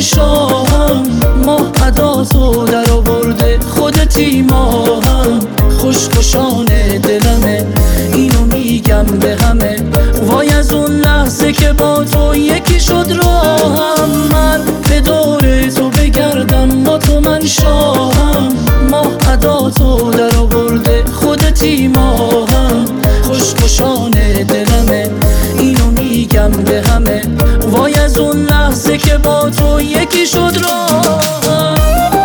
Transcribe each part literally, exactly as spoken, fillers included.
شاهم، ماه ادا تو در آورده خودتی ماهم. خوش خوشانه دلمه اینو میگم به همه، وای از اون لحظه که با تو یکی شد راهم. من به دور تو بگردم با تو من شاهم، ماه ادا تو در آورده خودتی ماهم. خوش خوشانه دلمه اینو میگم به همه، وای از اون لحظه که با تو یکی شد راهم.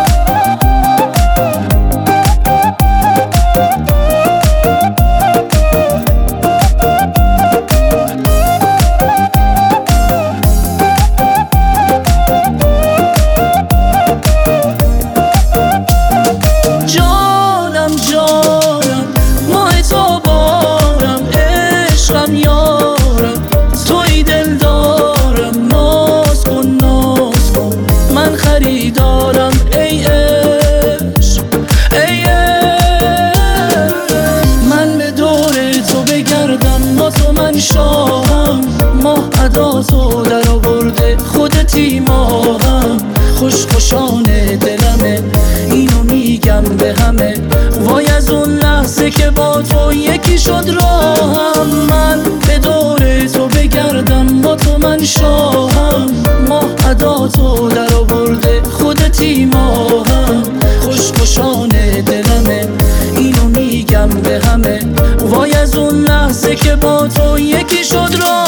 جانم جانم ماه تابارم، عشقم یارم توی دل دارم. ناز کن ناز کن من خریدارم ای عشق ای عشق. من به دور تو بگردم با تو من شاهم، ماه ادا تو در آورده خودتی ماهم. خوش خوشانه دلمه اینو میگم به همه، وای از اون لحظه که با تو یکی شد راهم. من به دور تو بگردم با تو من شاهم، ماه ادا تو در آورده خودتی ماهم. خوش خوشانه دلمه اینو میگم به همه، وای از اون لحظه که با تو یکی شد راهم.